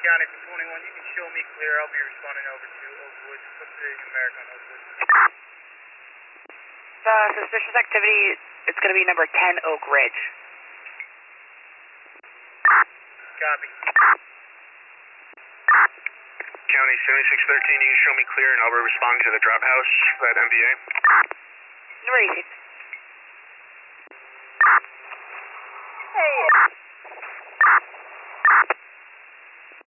County for 21, you can show me clear. I'll be responding over to Oakwood. What's the numeric on Oakwood? The suspicious activity, it's going to be number 10 Oak Ridge. Copy. County 7613, you can show me clear and I'll be responding to the drop house, that MVA. Number 86.